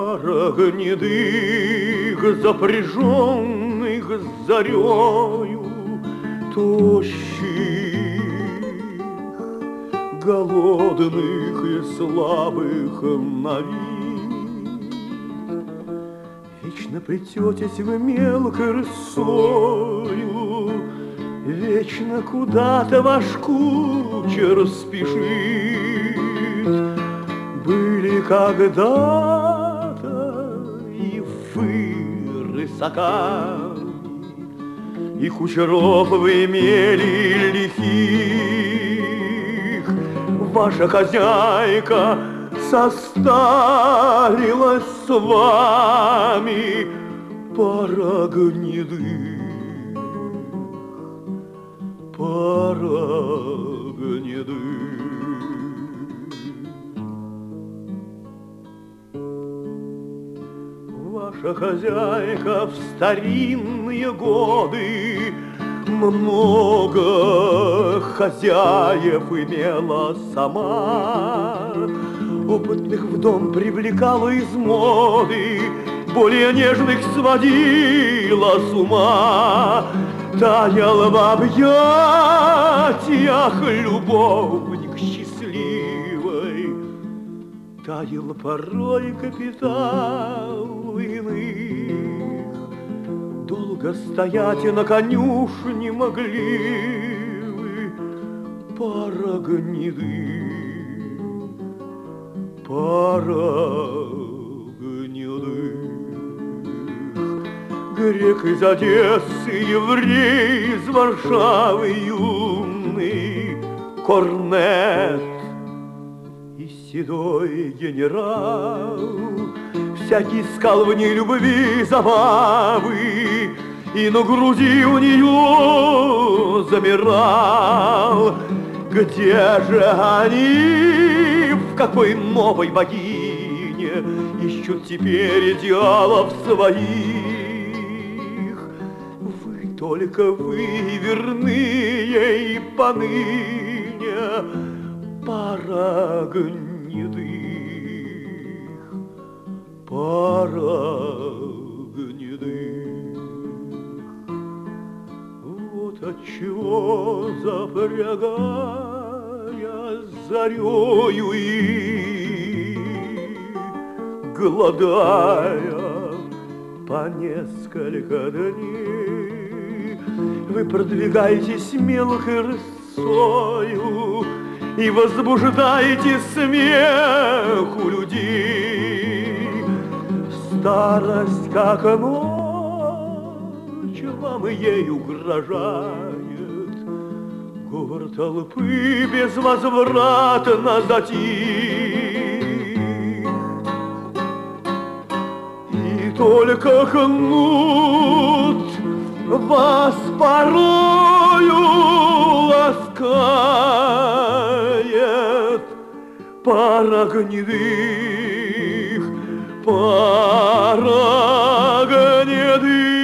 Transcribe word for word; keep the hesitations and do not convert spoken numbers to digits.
Пара гнедых, запряженных зарею, тощих, голодных и слабых на вид. Вечно плететесь вы мелкой рысою, вечно куда-то ваш кучер спешит. Были когда-то и фыры соками, и кучеров вы имели лихих. Ваша хозяйка состарилась с вами, пара гнедых, пара гнедых. Ваша хозяйка в старинные годы много хозяев имела сама. Опытных в дом привлекала из моды, более нежных сводила с ума. Таял в объятиях любовник счастливый, таял порой капитал иных. Долго стоять на конюшне могли вы, пара гнедых, пара гнедых. Грек из Одессы, еврей из Варшавы, юный корнет и седой генерал. Всякий искал в ней любви забавы, и на груди у нее замирал. Где же они, в какой новой богине ищут теперь идеалов своих? Вы только вы верны ей поныне, пара гнедых, пара гнедых. Вот отчего запрягая зарею и голодая по несколько дней, вы продвигаетесь мелкой рысою и возбуждаете смех у людей. Старость, как ночь, вам ей угрожает. Говор толпы безвозвратно затих, и только кнут вас порою ласкает, пара гнедых, пара гнедых.